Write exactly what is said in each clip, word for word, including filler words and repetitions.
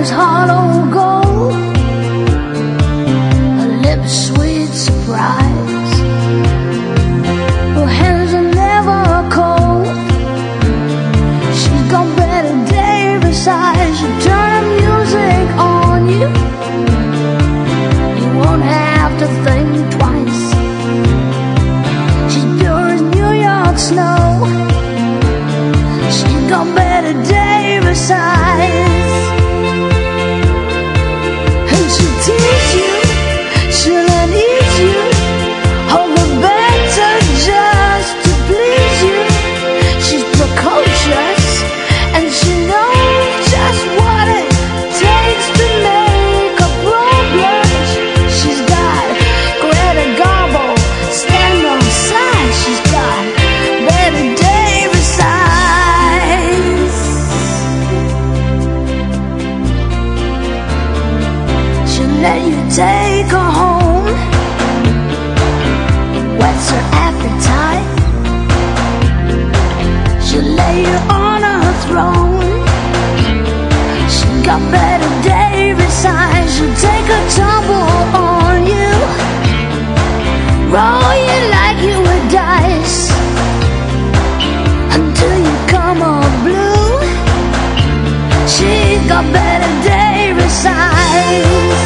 is hollow gold, her lips sweet surprise. Her hands are never cold. She's got better day besides. She'll turn the music on you. You won't have to think twice. She's pure as New York snow. She's got better day besides. And she'll teach you, she'll unease you, all the better just to please you. She's precocious, and she knows just what it takes to make a problem. She's got Greta Garbo, stand on side. She's got better day besides. She'll let you take her home, whets her appetite. She'll lay you on her throne. She's got better day besides. She'll take a tumble on you, roll you like you were dice, until you come up blue. She's got better day besides.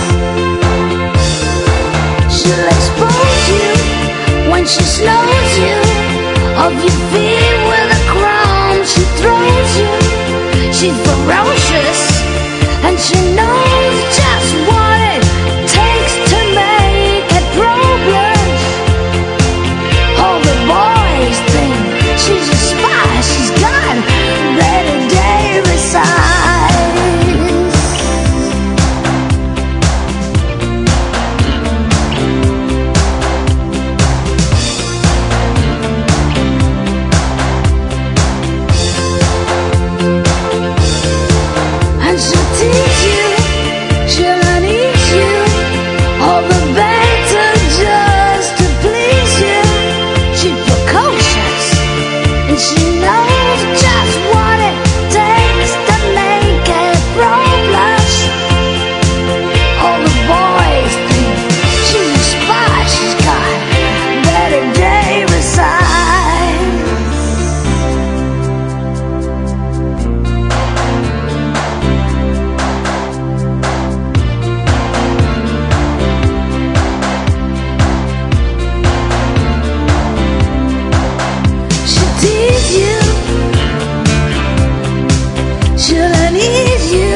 She'll expose you when she slows you off your feet with a crumb she throws you. She's ferocious, and she knows just what it takes to make it problems. All the boys think she's a spy. She's got better day besides. And she'll teach you, she'll unease you, all the better just to please you. She's precocious, and she knows just what it takes to make it problems. All the boys think she's a spy. She's got better day besides. She'll tease you, she'll unease you,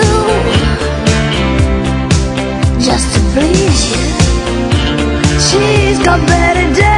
just to please you. She's got better days.